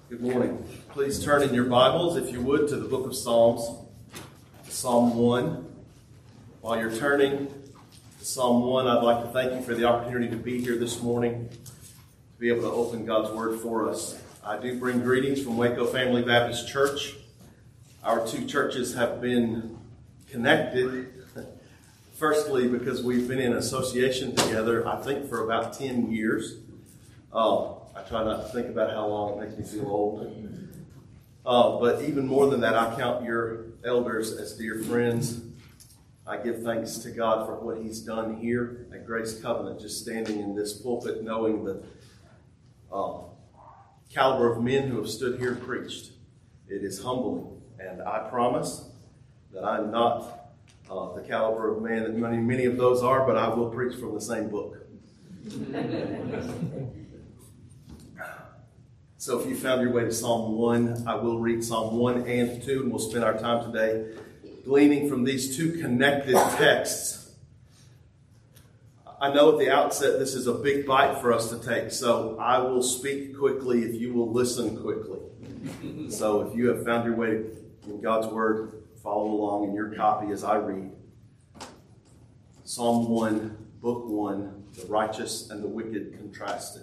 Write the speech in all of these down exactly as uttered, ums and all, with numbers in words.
Good morning. Please turn in your Bibles, if you would, to the book of Psalms, Psalm one. While you're turning to Psalm one, I'd like to thank you for the opportunity to be here this morning, to be able to open God's Word for us. I do bring greetings from Waco Family Baptist Church. Our two churches have been connected, firstly, because we've been in association together, I think, for about ten years. Uh, I try not to think about how long it makes me feel old. Uh, but even more than that, I count your elders as dear friends. I give thanks to God for what He's done here at Grace Covenant, just standing in this pulpit, knowing the uh, caliber of men who have stood here and preached. It is humbling, and I promise that I'm not uh, the caliber of man that many, many of those are, but I will preach from the same book. So if you found your way to Psalm one, I will read Psalm one and two, and we'll spend our time today gleaning from these two connected texts. I know at the outset this is a big bite for us to take, so I will speak quickly if you will listen quickly. So if you have found your way in God's Word, follow along in your copy as I read. Psalm one, Book one, the righteous and the wicked contrasted.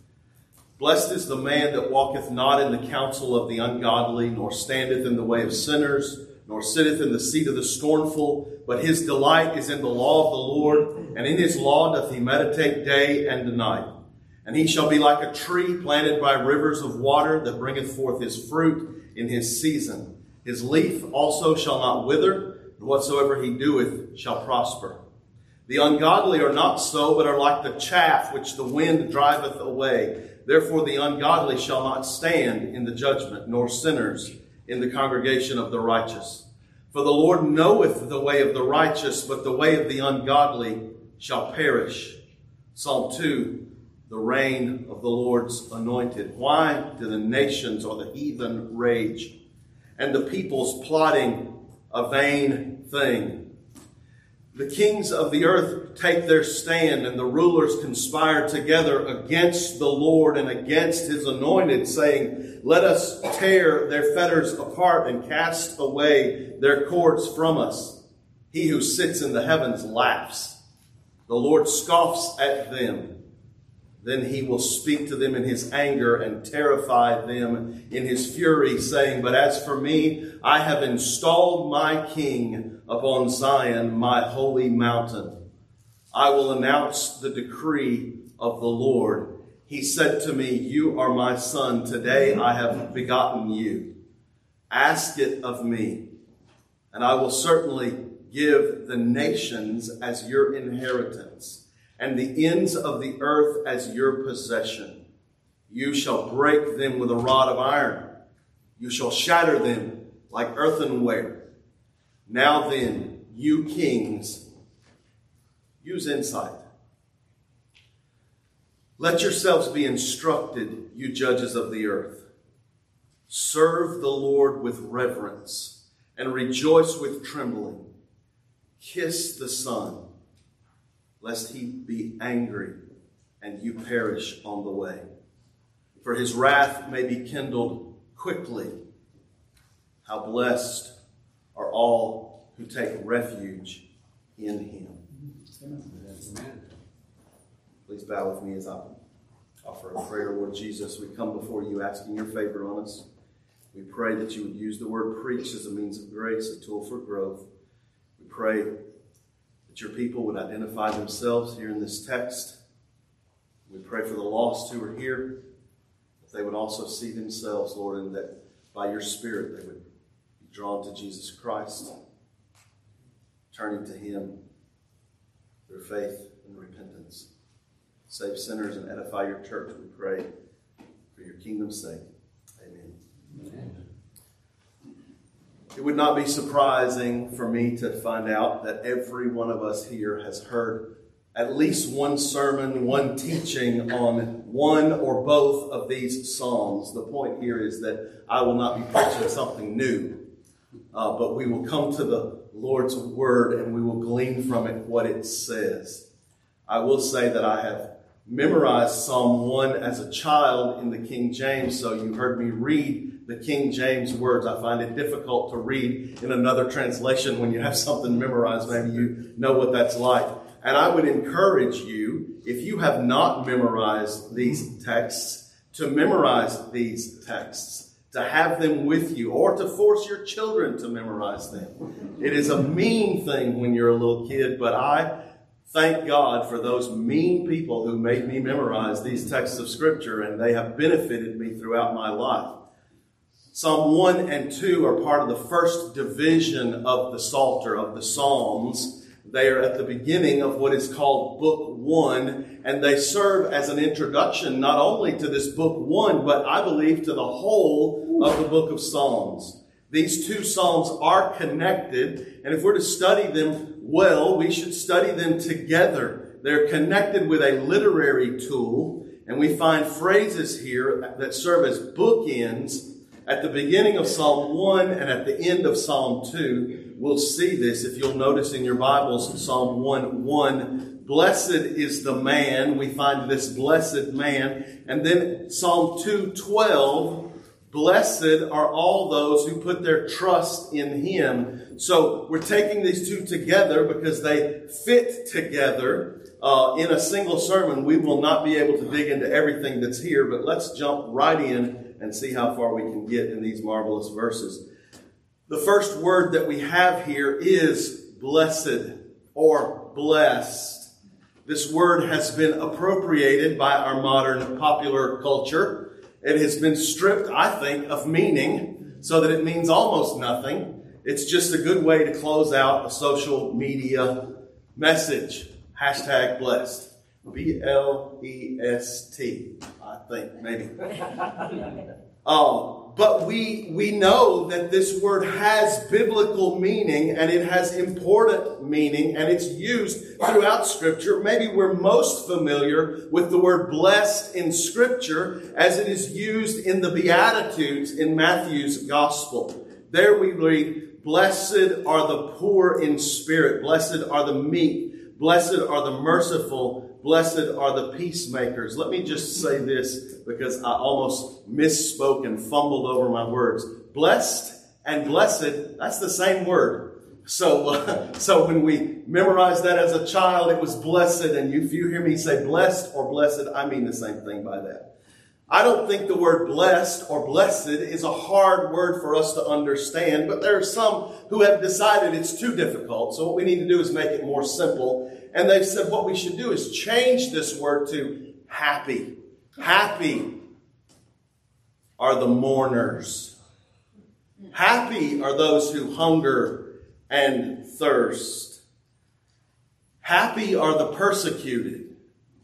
Blessed is the man that walketh not in the counsel of the ungodly, nor standeth in the way of sinners, nor sitteth in the seat of the scornful, but his delight is in the law of the Lord, and in his law doth he meditate day and night. And he shall be like a tree planted by rivers of water, that bringeth forth his fruit in his season. His leaf also shall not wither, and whatsoever he doeth shall prosper. The ungodly are not so, but are like the chaff which the wind driveth away. Therefore the ungodly shall not stand in the judgment, nor sinners in the congregation of the righteous. For the Lord knoweth the way of the righteous, but the way of the ungodly shall perish. Psalm two, the reign of the Lord's anointed. Why do the nations or the heathen rage, and the peoples plotting a vain thing? The kings of the earth take their stand, and the rulers conspire together against the Lord and against his anointed, saying, let us tear their fetters apart and cast away their cords from us. He who sits in the heavens laughs. The Lord scoffs at them. Then he will speak to them in his anger and terrify them in his fury, saying, but as for me, I have installed my king upon Zion, my holy mountain. I will announce the decree of the Lord. He said to me, you are my son. Today I have begotten you. Ask it of me, and I will certainly give the nations as your inheritance, and the ends of the earth as your possession. You shall break them with a rod of iron. You shall shatter them like earthenware. Now then, you kings, use insight. Let yourselves be instructed, you judges of the earth. Serve the Lord with reverence and rejoice with trembling. Kiss the Son, lest he be angry and you perish on the way. For his wrath may be kindled quickly. How blessed are all who take refuge in him. Amen. Please bow with me as I offer a prayer. Lord Jesus, we come before you asking your favor on us. We pray that you would use the word preach as a means of grace, a tool for growth. We pray that your people would identify themselves here in this text. We pray for the lost who are here, that they would also see themselves, Lord, and that by your Spirit they would be drawn to Jesus Christ, turning to him through faith and repentance. Save sinners and edify your church, we pray, for your kingdom's sake. Amen. Amen. It would not be surprising for me to find out that every one of us here has heard at least one sermon, one teaching on one or both of these Psalms. The point here is that I will not be preaching something new, uh, but we will come to the Lord's Word and we will glean from it what it says. I will say that I have memorized Psalm one as a child in the King James, so you heard me read the King James words. I find it difficult to read in another translation when you have something memorized. Maybe you know what that's like. And I would encourage you, if you have not memorized these texts, to memorize these texts, to have them with you, or to force your children to memorize them. It is a mean thing when you're a little kid, but I thank God for those mean people who made me memorize these texts of Scripture, and they have benefited me throughout my life. Psalm one and two are part of the first division of the Psalter, of the Psalms. They are at the beginning of what is called Book One, and they serve as an introduction not only to this Book One, but I believe to the whole of the book of Psalms. These two Psalms are connected, and if we're to study them well, we should study them together. They're connected with a literary tool, and we find phrases here that serve as bookends at the beginning of Psalm one and at the end of Psalm two. We'll see this if you'll notice in your Bibles, Psalm one one. Blessed is the man. We find this blessed man. And then Psalm two twelve. Blessed are all those who put their trust in him. So we're taking these two together because they fit together uh, in a single sermon. We will not be able to dig into everything that's here, but let's jump right in and see how far we can get in these marvelous verses. The first word that we have here is blessed or blessed. This word has been appropriated by our modern popular culture. It has been stripped, I think, of meaning so that it means almost nothing. It's just a good way to close out a social media message. Hashtag blessed. B L E S T, I think, maybe. Um, but we we know that this word has biblical meaning, and it has important meaning, and it's used throughout Scripture. Maybe we're most familiar with the word blessed in Scripture as it is used in the Beatitudes in Matthew's Gospel. There we read, blessed are the poor in spirit, blessed are the meek, blessed are the merciful, blessed are the peacemakers. Let me just say this because I almost misspoke and fumbled over my words. Blessed and blessed, that's the same word. So, uh, so when we memorized that as a child, it was blessed. And if you hear me say blessed or blessed, I mean the same thing by that. I don't think the word blessed or blessed is a hard word for us to understand, but there are some who have decided it's too difficult. So what we need to do is make it more simple. And they've said what we should do is change this word to happy. Happy are the mourners. Happy are those who hunger and thirst. Happy are the persecuted.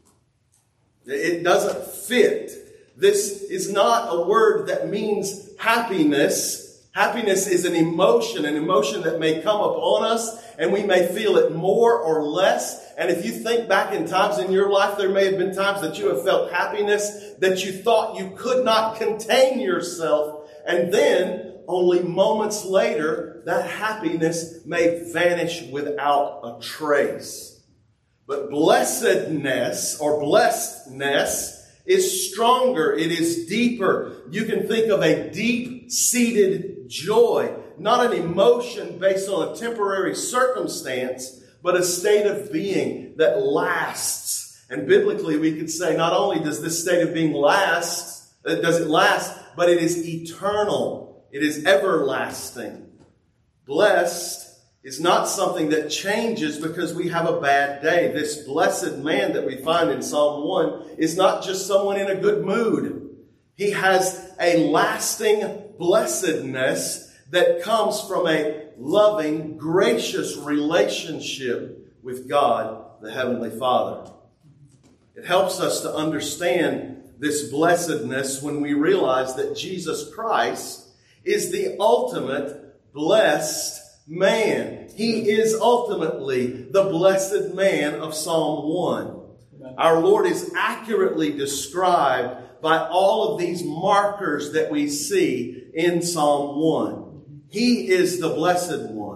It doesn't fit. This is not a word that means happiness. Happiness is an emotion, an emotion that may come upon us, and we may feel it more or less. And if you think back in times in your life, there may have been times that you have felt happiness that you thought you could not contain yourself. And then, only moments later, that happiness may vanish without a trace. But blessedness or blessedness is stronger. It is deeper. You can think of a deep-seated joy, not an emotion based on a temporary circumstance, but a state of being that lasts. And biblically, we could say not only does this state of being last, does it last, but it is eternal. It is everlasting. Blessed is not something that changes because we have a bad day. This blessed man that we find in Psalm one is not just someone in a good mood. He has a lasting blessedness that comes from a loving, gracious relationship with God, the Heavenly Father. It helps us to understand this blessedness when we realize that Jesus Christ is the ultimate blessed man. He is ultimately the blessed man of Psalm one. Amen. Our Lord is accurately described by all of these markers that we see in Psalm one. He is the blessed one.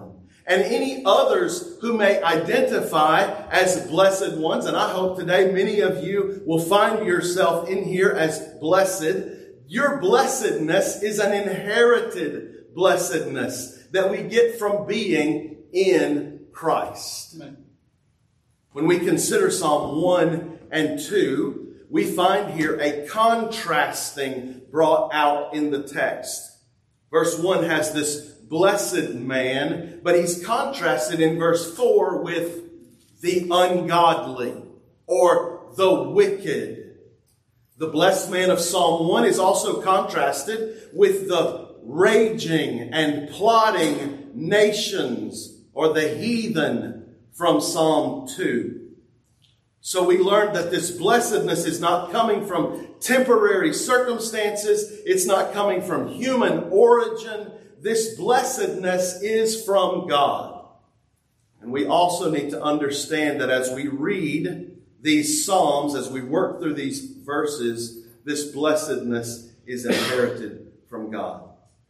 and any others who may identify as blessed ones. And I hope today many of you will find yourself in here as blessed. Your blessedness is an inherited blessedness that we get from being in Christ. Amen. When we consider Psalm one and two, we find here a contrasting brought out in the text. Verse one has this blessed man, but he's contrasted in verse four with the ungodly or the wicked. The blessed man of Psalm one is also contrasted with the raging and plotting nations or the heathen from Psalm two. So we learned that this blessedness is not coming from temporary circumstances. It's not coming from human origin. This blessedness is from God. And we also need to understand that as we read these Psalms, as we work through these verses, this blessedness is inherited from God.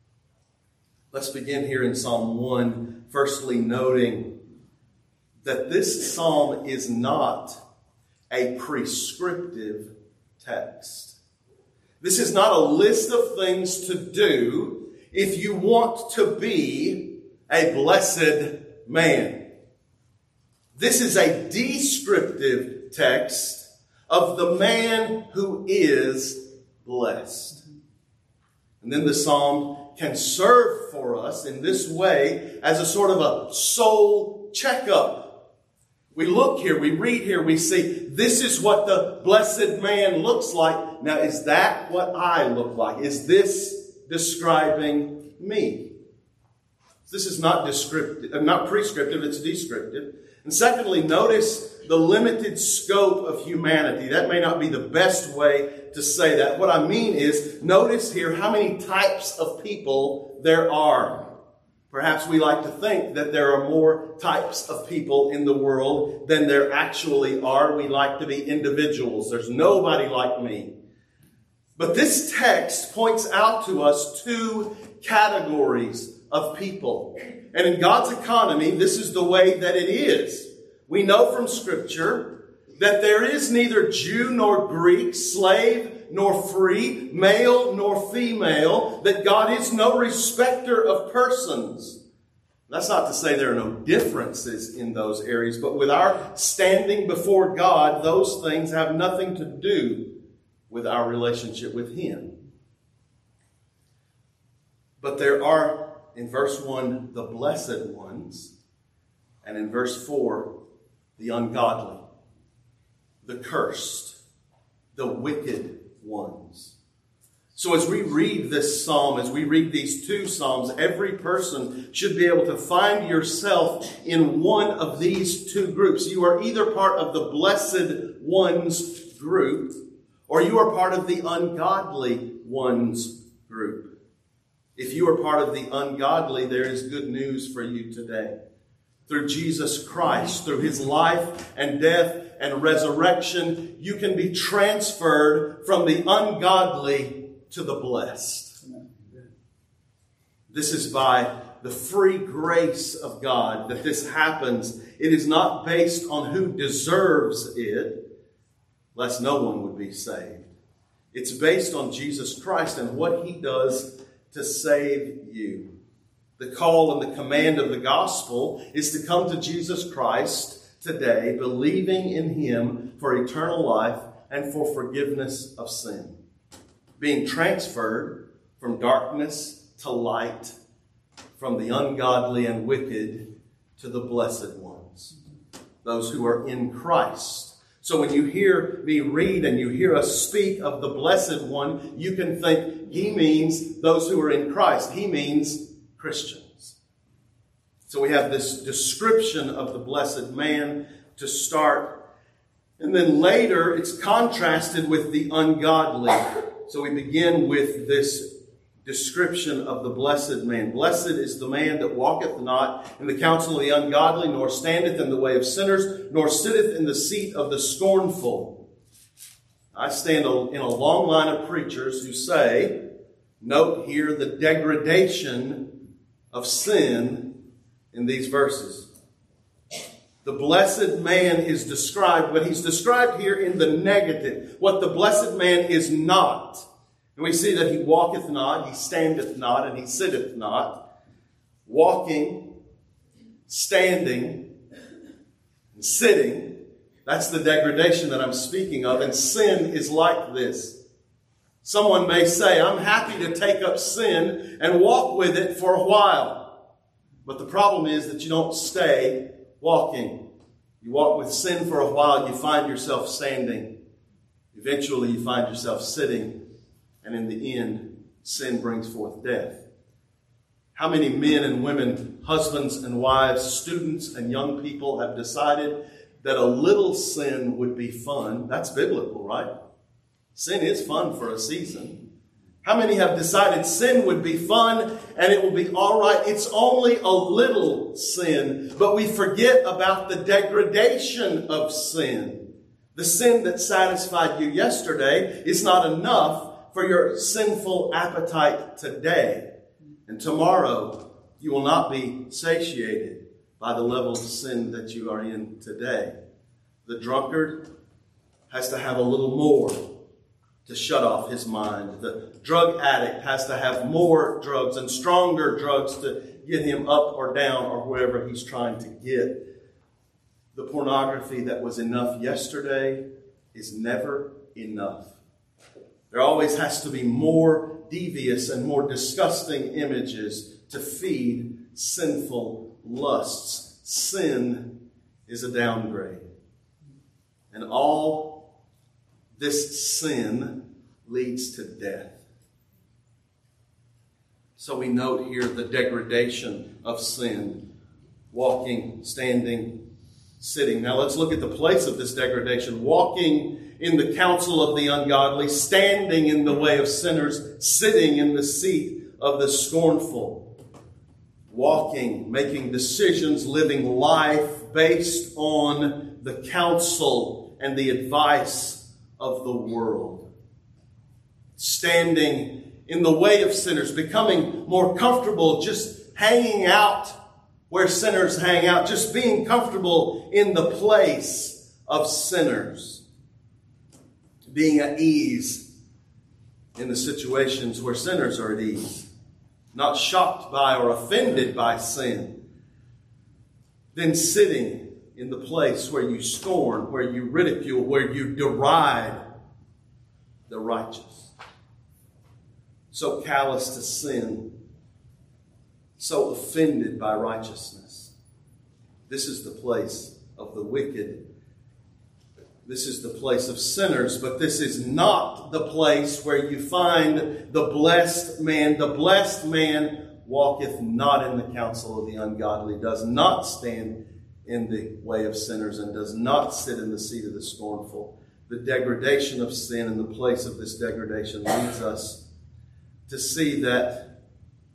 Let's begin here in Psalm one, firstly noting that this psalm is not a prescriptive text. This is not a list of things to do if you want to be a blessed man. This is a descriptive text of the man who is blessed. And then the psalm can serve for us in this way as a sort of a soul checkup. We look here, we read here, we see this is what the blessed man looks like. Now, is that what I look like? Is this describing me? This is not descriptive, not prescriptive, it's descriptive. And secondly, notice the limited scope of humanity. That may not be the best way to say that. What I mean is, notice here how many types of people there are. Perhaps we like to think that there are more types of people in the world than there actually are. We like to be individuals. There's nobody like me. But this text points out to us two categories of people. And in God's economy, this is the way that it is. We know from Scripture that there is neither Jew nor Greek, slave nor free, male nor female, that God is no respecter of persons. That's not to say there are no differences in those areas, but with our standing before God, those things have nothing to do with our relationship with Him. But there are, in verse one, the blessed ones, and in verse four, the ungodly, the cursed, the wicked ones. So as we read this psalm, as we read these two psalms, every person should be able to find yourself in one of these two groups. You are either part of the blessed ones group, or you are part of the ungodly ones group. If you are part of the ungodly, there is good news for you today. Through Jesus Christ, through His life and death and resurrection, you can be transferred from the ungodly to the blessed. This is by the free grace of God that this happens. It is not based on who deserves it, lest no one would be saved. It's based on Jesus Christ and what He does to save you. The call and the command of the gospel is to come to Jesus Christ today, believing in Him for eternal life and for forgiveness of sin. Being transferred from darkness to light, from the ungodly and wicked to the blessed ones, those who are in Christ. So when you hear me read and you hear us speak of the blessed one, you can think he means those who are in Christ. He means Christians. So we have this description of the blessed man to start. And then later it's contrasted with the ungodly. So we begin with this description of the blessed man. Blessed is the man that walketh not in the counsel of the ungodly, nor standeth in the way of sinners, nor sitteth in the seat of the scornful. I stand in a long line of preachers who say, note here the degradation of sin in these verses. The blessed man is described, but he's described here in the negative, what the blessed man is not. And we see that he walketh not, he standeth not, and he sitteth not. Walking, standing, and sitting, that's the degradation that I'm speaking of, and sin is like this. Someone may say, I'm happy to take up sin and walk with it for a while. But the problem is that you don't stay walking. You walk with sin for a while, you find yourself standing. Eventually you find yourself sitting, and in the end, sin brings forth death. How many men and women, husbands and wives, students and young people have decided that a little sin would be fun? That's biblical, right? Sin is fun for a season. How many have decided sin would be fun and it will be all right? It's only a little sin, but we forget about the degradation of sin. The sin that satisfied you yesterday is not enough for your sinful appetite today. And tomorrow you will not be satiated by the level of sin that you are in today. The drunkard has to have a little more to shut off his mind. The drug addict has to have more drugs and stronger drugs to get him up or down or wherever he's trying to get. The pornography that was enough yesterday is never enough. There always has to be more devious and more disgusting images to feed sinful lusts. Sin is a downgrade. And all this sin leads to death. So we note here the degradation of sin. Walking, standing, sitting. Now let's look at the place of this degradation. Walking in the counsel of the ungodly, standing in the way of sinners, sitting in the seat of the scornful. Walking, making decisions, living life based on the counsel and the advice of the world. Standing in the way of sinners, becoming more comfortable just hanging out where sinners hang out, just being comfortable in the place of sinners. Being at ease in the situations where sinners are at ease. Not shocked by or offended by sin. Then sitting in the place where you scorn, where you ridicule, where you deride the righteous. So callous to sin. So offended by righteousness. This is the place of the wicked. This is the place of sinners, but this is not the place where you find the blessed man. The blessed man walketh not in the counsel of the ungodly, does not stand in the way of sinners, and does not sit in the seat of the scornful. The degradation of sin and the place of this degradation leads us to see that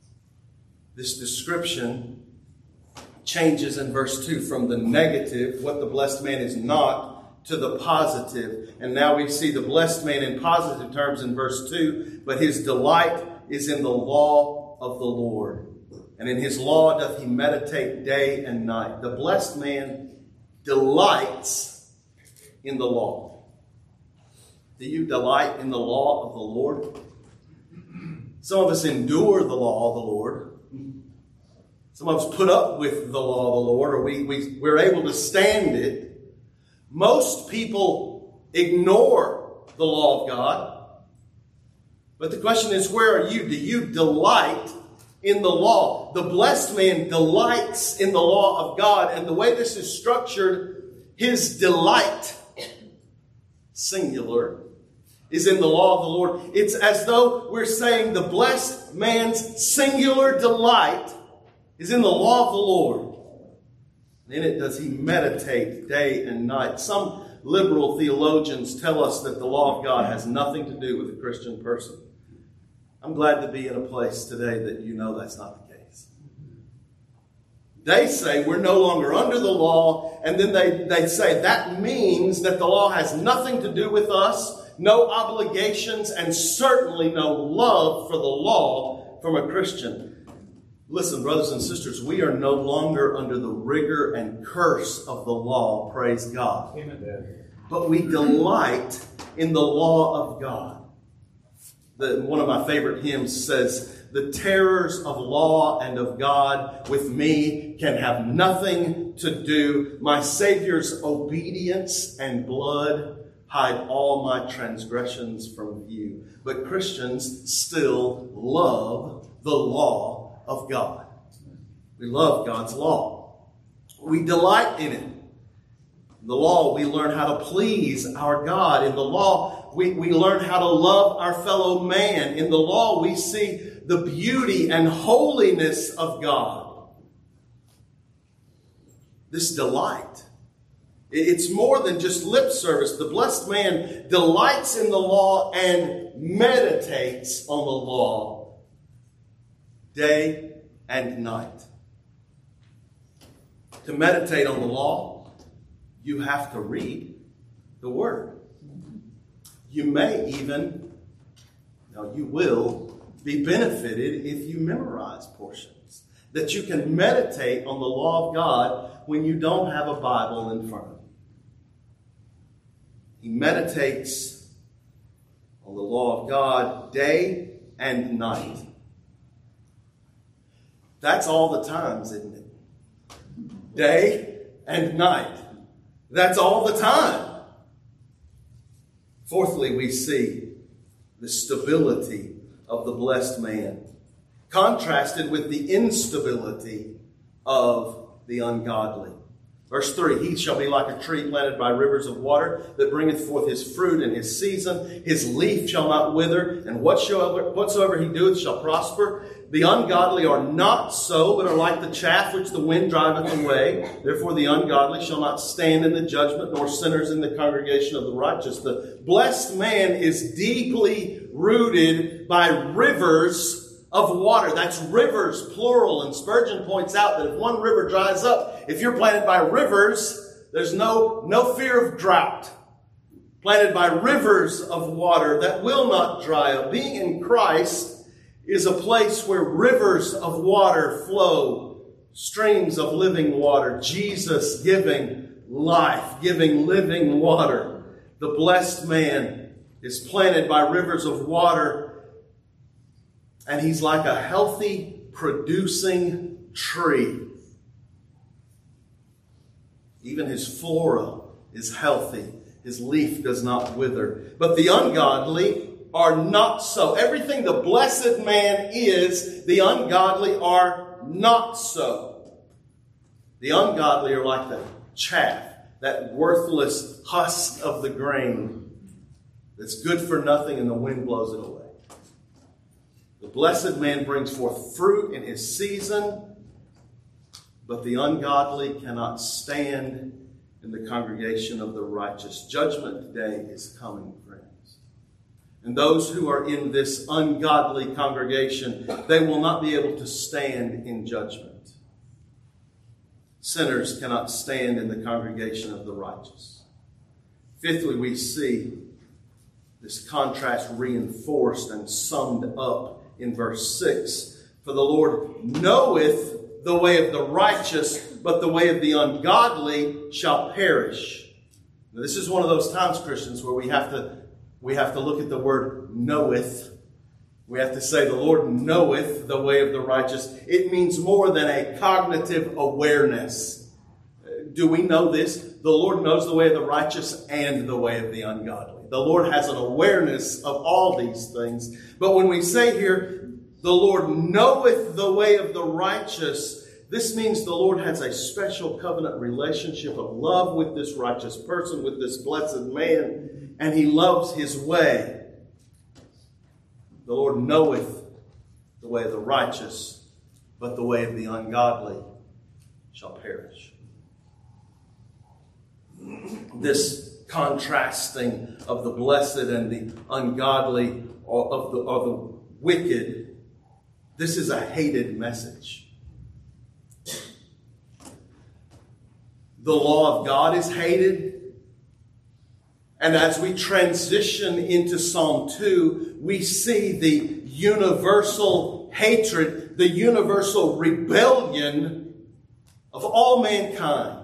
this description changes in verse two from the negative, what the blessed man is not, to the positive. And now we see the blessed man in positive terms in verse two, but his delight is in the law of the Lord. And in his law doth he meditate day and night. The blessed man delights in the law. Do you delight in the law of the Lord? Some of us endure the law of the Lord. Some of us put up with the law of the Lord, or we, we, we're able to stand it. Most people ignore the law of God. But the question is, where are you? Do you delight in the law? The blessed man delights in the law of God. And the way this is structured, his delight, singular, is in the law of the Lord. It's as though we're saying the blessed man's singular delight is in the law of the Lord. In it does he meditate day and night. Some liberal theologians tell us that the law of God has nothing to do with a Christian person. I'm glad to be in a place today that you know that's not the case. They say we're no longer under the law, and then they, they say that means that the law has nothing to do with us, no obligations, and certainly no love for the law from a Christian. Listen, brothers and sisters, we are no longer under the rigor and curse of the law, praise God. Amen. But we delight in the law of God. The, one of my favorite hymns says, "The terrors of law and of God with me can have nothing to do. My Savior's obedience and blood hide all my transgressions from view." But Christians still love the law of God. We love God's law. We delight in it. In the law, we learn how to please our God. In the law, we, we learn how to love our fellow man. In the law, we see the beauty and holiness of God. This delight, it's more than just lip service. The blessed man delights in the law and meditates on the law day and night. To meditate on the law, you have to read the Word. You may even, now you will, be benefited if you memorize portions. That you can meditate on the law of God when you don't have a Bible in front of you. He meditates on the law of God day and night. That's all the times, isn't it? Day and night. That's all the time. Fourthly, we see the stability of the blessed man, contrasted with the instability of the ungodly. Verse three, "He shall be like a tree planted by rivers of water, that bringeth forth his fruit in his season. His leaf shall not wither, and whatsoever, whatsoever he doeth shall prosper. The ungodly are not so, but are like the chaff which the wind driveth away. Therefore the ungodly shall not stand in the judgment, nor sinners in the congregation of the righteous." The blessed man is deeply rooted by rivers of water. That's rivers, plural. And Spurgeon points out that if one river dries up, if you're planted by rivers, there's no, no fear of drought. Planted by rivers of water that will not dry up. Being in Christ is a place where rivers of water flow, streams of living water. Jesus giving life, giving living water. The blessed man is planted by rivers of water, and he's like a healthy, producing tree. Even his flora is healthy. His leaf does not wither. But the ungodly are not so. Everything the blessed man is, the ungodly are not so. The ungodly are like the chaff, that worthless husk of the grain that's good for nothing and the wind blows it away. The blessed man brings forth fruit in his season, but the ungodly cannot stand in the congregation of the righteous. Judgment day is coming, friends. And those who are in this ungodly congregation, they will not be able to stand in judgment. Sinners cannot stand in the congregation of the righteous. Fifthly, we see this contrast reinforced and summed up in verse six. "For the Lord knoweth the way of the righteous, but the way of the ungodly shall perish." Now, this is one of those times, Christians, where we have to we have to look at the word knoweth. We have to say the Lord knoweth the way of the righteous. It means more than a cognitive awareness. Do we know this? The Lord knows the way of the righteous and the way of the ungodly. The Lord has an awareness of all these things. But when we say here, the Lord knoweth the way of the righteous, this means the Lord has a special covenant relationship of love with this righteous person, with this blessed man, and he loves his way. The Lord knoweth the way of the righteous, but the way of the ungodly shall perish. This contrasting of the blessed and the ungodly, or of the, of the wicked, this is a hated message. The law of God is hated. And as we transition into Psalm two, we see the universal hatred, the universal rebellion of all mankind.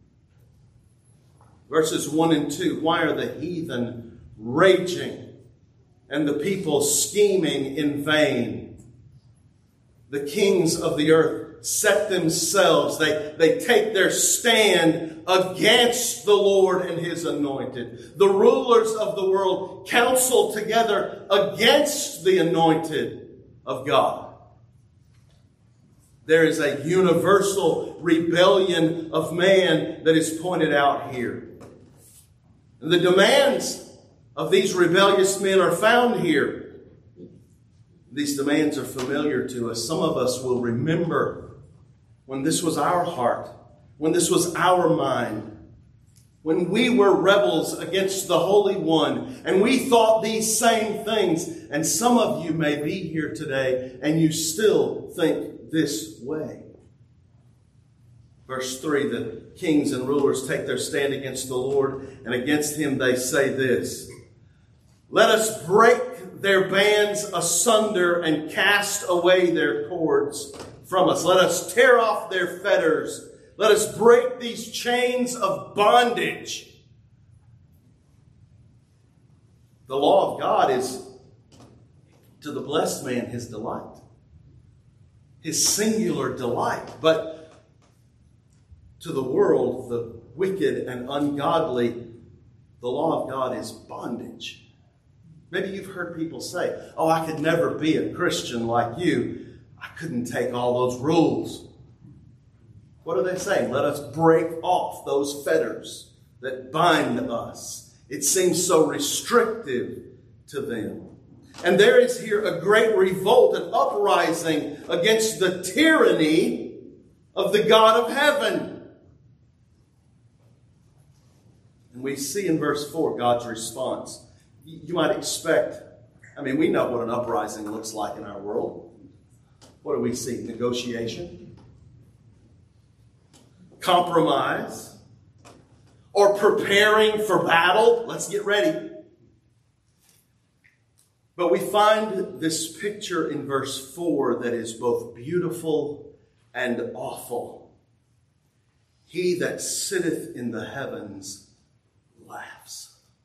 Verses one and two, why are the heathen raging and the people scheming in vain? The kings of the earth set themselves, they, they take their stand against the Lord and His anointed. The rulers of the world counsel together against the anointed of God. There is a universal rebellion of man that is pointed out here. And the demands of these rebellious men are found here. These demands are familiar to us. Some of us will remember when this was our heart, when this was our mind, when we were rebels against the Holy One, and we thought these same things. And some of you may be here today, and you still think this way. Verse three, the kings and rulers take their stand against the Lord, and against Him they say this: let us break their bands asunder and cast away their cords from us. Let us tear off their fetters. Let us break these chains of bondage. The law of God is, to the blessed man, his delight. His singular delight. But to the world, the wicked and ungodly, the law of God is bondage. Maybe you've heard people say, oh, I could never be a Christian like you. I couldn't take all those rules. What are they saying? Let us break off those fetters that bind us. It seems so restrictive to them. And there is here a great revolt, an uprising against the tyranny of the God of heaven. And we see in verse four God's response. You might expect, I mean, we know what an uprising looks like in our world. What do we see? Negotiation? Compromise? Or preparing for battle? Let's get ready. But we find this picture in verse four that is both beautiful and awful. He that sitteth in the heavens laughs.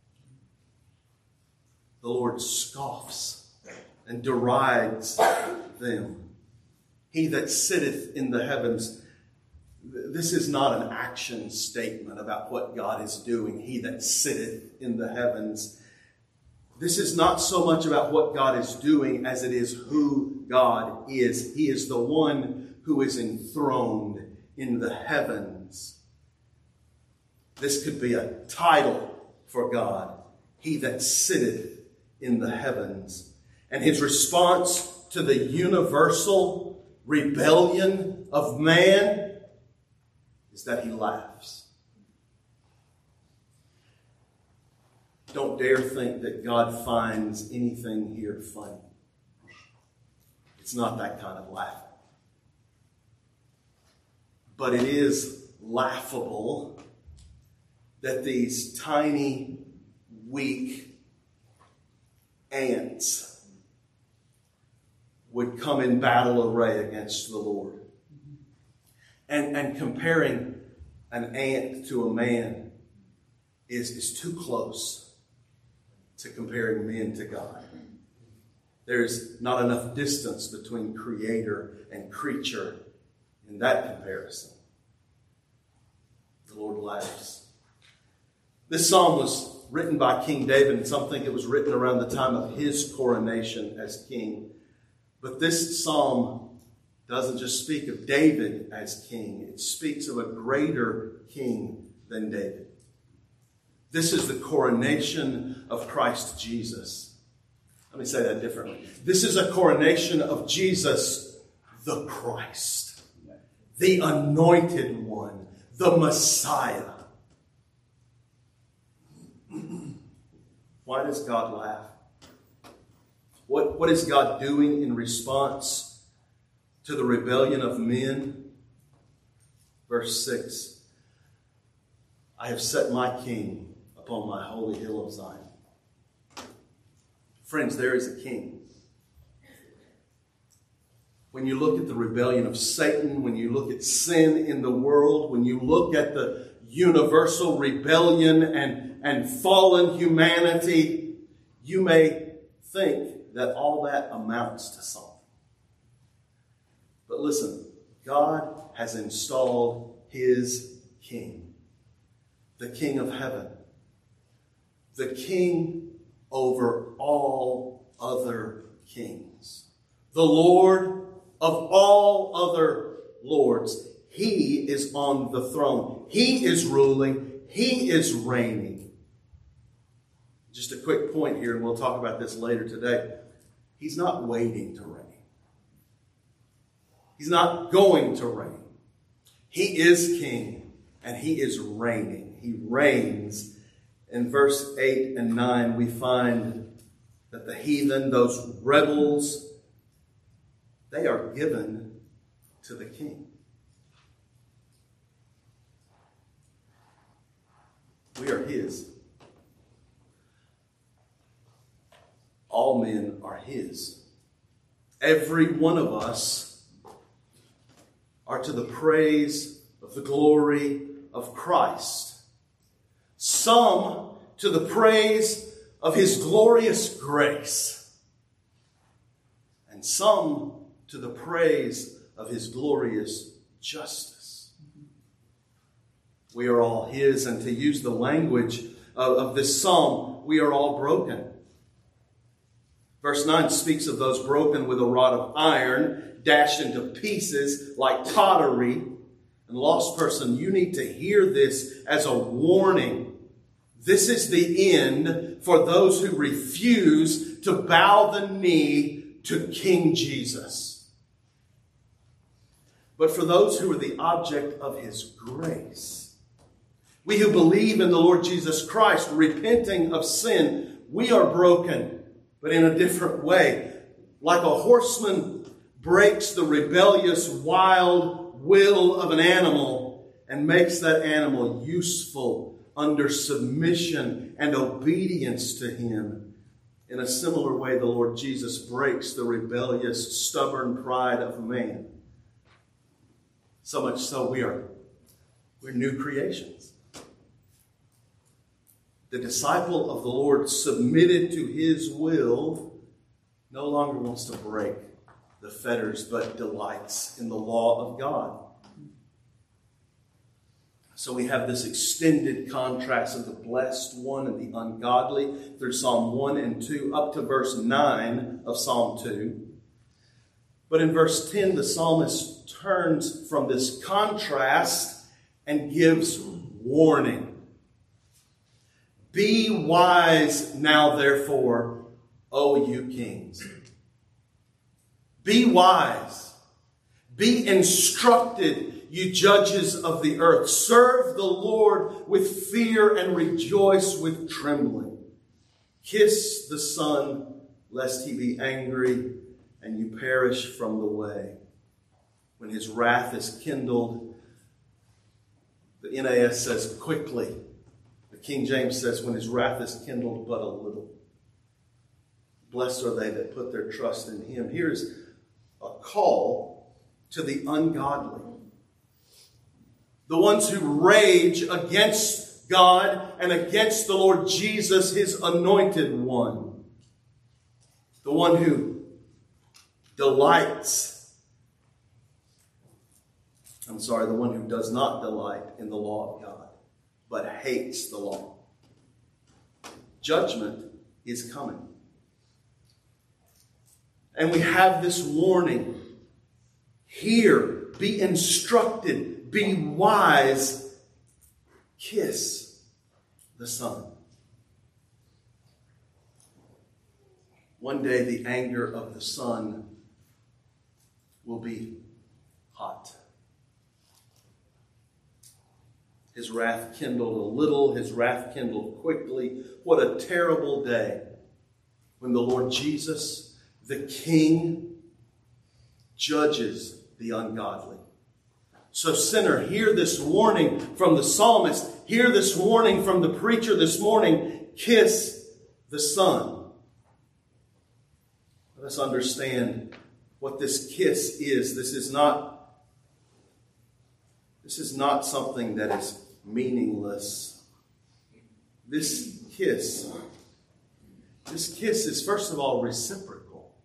The Lord scoffs and derides them. He that sitteth in the heavens. This is not an action statement about what God is doing. He that sitteth in the heavens. This is not so much about what God is doing as it is who God is. He is the one who is enthroned in the heavens. This could be a title for God. He that sitteth in the heavens. And His response to the universal rebellion of man is that He laughs. Don't dare think that God finds anything here funny. It's not that kind of laughing. But it is laughable that these tiny, weak ants would come in battle array against the Lord. And, and comparing an ant to a man is, is too close to comparing men to God. There's not enough distance between creator and creature in that comparison. The Lord laughs. This psalm was written by King David, and some think it was written around the time of his coronation as king. But this psalm doesn't just speak of David as king. It speaks of a greater king than David. This is the coronation of Christ Jesus. Let me say that differently. This is a coronation of Jesus, the Christ, the anointed one, the Messiah. Why does God laugh? What, what is God doing in response to the rebellion of men? Verse six. I have set my king upon my holy hill of Zion. Friends, there is a king. When you look at the rebellion of Satan, when you look at sin in the world, when you look at the universal rebellion and, and fallen humanity, you may think that all that amounts to something. But listen, God has installed his king, the King of heaven, the king over all other kings, the Lord of all other lords. He is on the throne. He is ruling. He is reigning. Just a quick point here, and we'll talk about this later today. He's not waiting to reign. He's not going to reign. He is king, and he is reigning. He reigns. In verse eight and nine, we find that the heathen, those rebels, they are given to the king. We are his. All men are his. Every one of us are to the praise of the glory of Christ. Some to the praise of his glorious grace. And some to the praise of his glorious justice. We are all his, and to use the language of, of this psalm, we are all broken. Verse nine speaks of those broken with a rod of iron, dashed into pieces like pottery. And lost person, you need to hear this as a warning. This is the end for those who refuse to bow the knee to King Jesus. But for those who are the object of his grace, we who believe in the Lord Jesus Christ, repenting of sin, we are broken, but in a different way. Like a horseman breaks the rebellious, wild will of an animal and makes that animal useful under submission and obedience to him. In a similar way, the Lord Jesus breaks the rebellious, stubborn pride of man. So much so we are we're new creations. The disciple of the Lord, submitted to his will, no longer wants to break the fetters, but delights in the law of God. So we have this extended contrast of the blessed one and the ungodly through Psalm one and two up to verse nine of Psalm two. But in verse ten, the psalmist turns from this contrast and gives warning. Be wise now, therefore, O you kings. Be wise. Be instructed, you judges of the earth. Serve the Lord with fear and rejoice with trembling. Kiss the Son, lest he be angry and you perish from the way. When his wrath is kindled, the N A S says quickly. The King James says when his wrath is kindled but a little. Blessed are they that put their trust in him. Here's a call to the ungodly. The ones who rage against God and against the Lord Jesus, his anointed one. The one who delights. I'm sorry, the one who does not delight in the law of God, but hates the law. Judgment is coming. And we have this warning. Hear, be instructed, be wise, kiss the Son. One day the anger of the Son will be hot. His wrath kindled a little, his wrath kindled quickly. What a terrible day when the Lord Jesus, the King, judges the ungodly. So sinner, hear this warning from the psalmist. Hear this warning from the preacher this morning. Kiss the Son. Let us understand what this kiss is. This is not, this is not something that is meaningless. This kiss, this kiss is first of all reciprocal.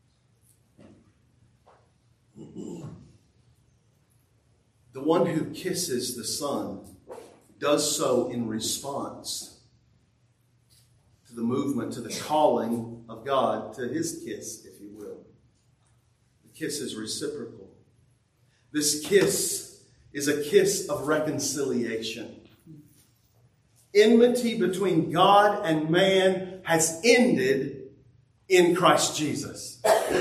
The one who kisses the Son does so in response to the movement, to the calling of God, to his kiss, if you will. The kiss is reciprocal. This kiss is a kiss of reconciliation. Enmity between God and man has ended in Christ Jesus.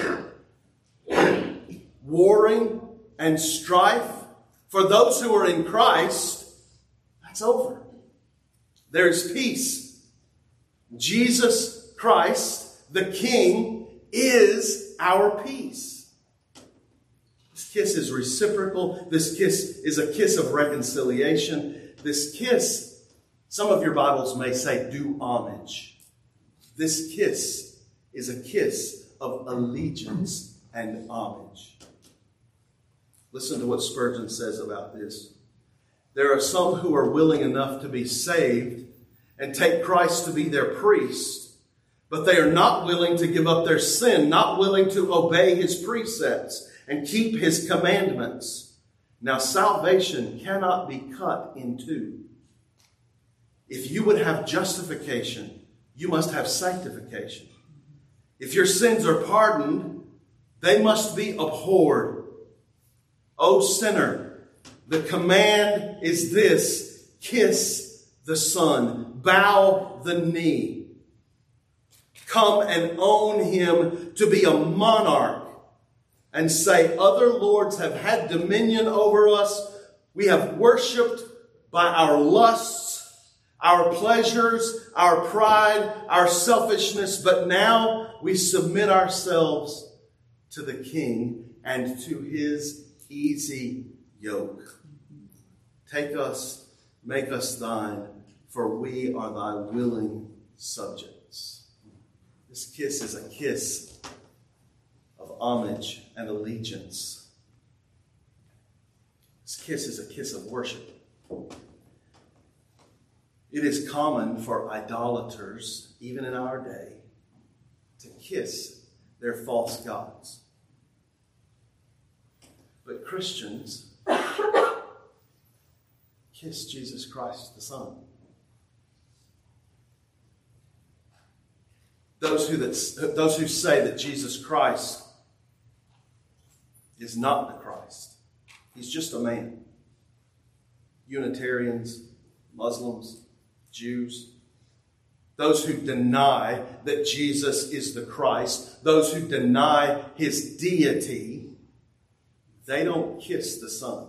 Warring and strife for those who are in Christ, that's over. There's peace. Jesus Christ, the King, is our peace. This kiss is reciprocal. This kiss is a kiss of reconciliation. This kiss, some of your Bibles may say, do homage. This kiss is a kiss of allegiance and homage. Listen to what Spurgeon says about this. There are some who are willing enough to be saved and take Christ to be their priest, but they are not willing to give up their sin, not willing to obey his precepts and keep his commandments. Now, salvation cannot be cut in two. If you would have justification, you must have sanctification. If your sins are pardoned, they must be abhorred. O sinner, the command is this: kiss the Son, bow the knee. Come and own him to be a monarch and say, other lords have had dominion over us. We have worshipped by our lusts, our pleasures, our pride, our selfishness, but now we submit ourselves to the King and to his easy yoke. Take us, make us thine, for we are thy willing subjects. This kiss is a kiss of homage and allegiance. This kiss is a kiss of worship. It is common for idolaters, even in our day, to kiss their false gods. But Christians kiss Jesus Christ the Son. Those who, that, those who say that Jesus Christ is not the Christ. He's just a man. Unitarians, Muslims, Jews. Those who deny that Jesus is the Christ. Those who deny his deity. They don't kiss the Son.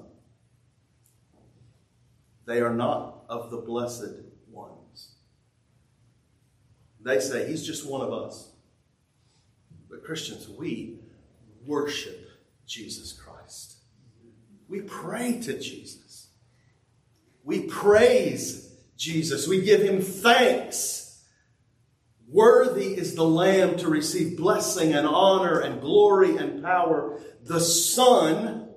They are not of the blessed ones. They say he's just one of us. But Christians, we worship Jesus Christ. We pray to Jesus. We praise Jesus. We give him thanks. Worthy is the Lamb to receive blessing and honor and glory and power. The Son,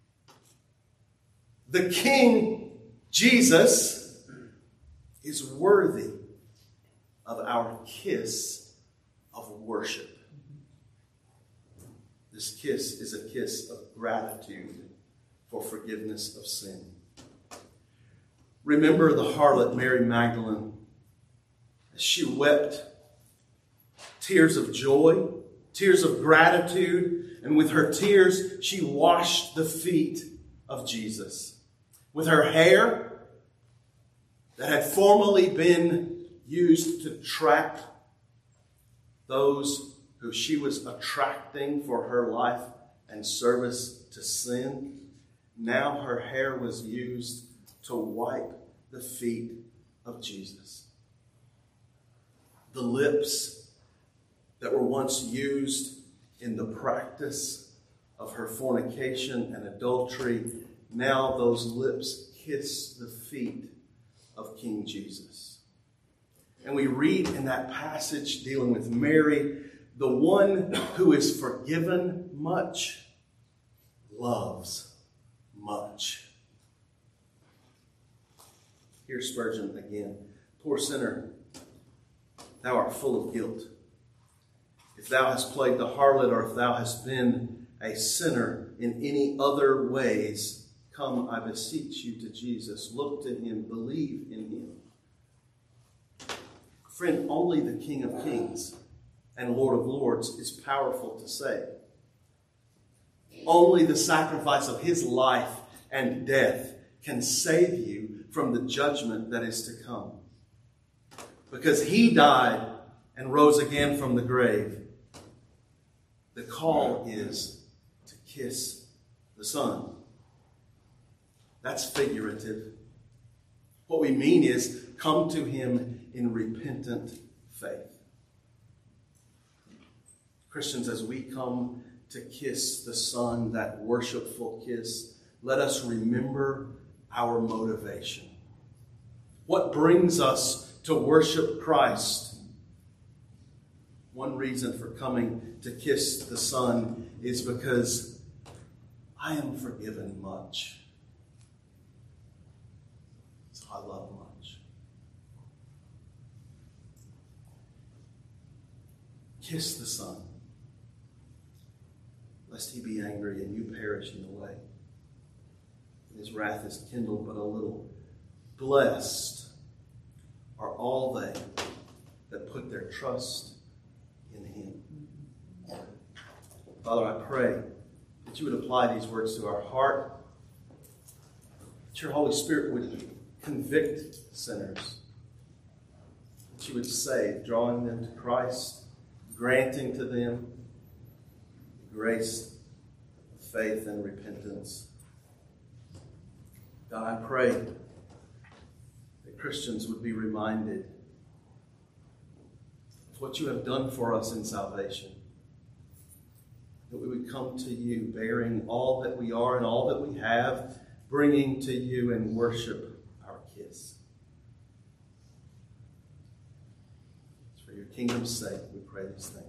the King, Jesus, is worthy of our kiss of worship. This kiss is a kiss of gratitude for forgiveness of sin. Remember the harlot Mary Magdalene. She wept tears of joy, tears of gratitude, and with her tears, she washed the feet of Jesus. With her hair that had formerly been used to trap those who she was attracting for her life and service to sin, now her hair was used to wipe the feet of Jesus. The lips that were once used in the practice of her fornication and adultery now those lips kiss the feet of King Jesus. And we read in that passage dealing with Mary, the one who is forgiven much loves much. Here's Spurgeon again. Poor sinner, thou art full of guilt. If thou hast played the harlot, or if thou hast been a sinner in any other ways, come, I beseech you, to Jesus. Look to him, believe in him. Friend, only the King of Kings and Lord of Lords is powerful to save. Only the sacrifice of his life and death can save you from the judgment that is to come. Because he died and rose again from the grave, the call is to kiss the Son. That's figurative. What we mean is come to him in repentant faith. Christians, as we come to kiss the Son, that worshipful kiss, let us remember our motivation. What brings us to worship Christ? One reason for coming to kiss the Son is because I am forgiven much. So I love much. Kiss the Son, lest he be angry and you perish in the way. His wrath is kindled but a little. Blessed are all they that put their trust in him. Father, I pray that you would apply these words to our heart, that your Holy Spirit would convict sinners, that you would save, drawing them to Christ, granting to them grace, faith, and repentance. God, I pray that Christians would be reminded of what you have done for us in salvation. That we would come to you bearing all that we are and all that we have, bringing to you and worship our kiss. It's for your kingdom's sake we pray these things.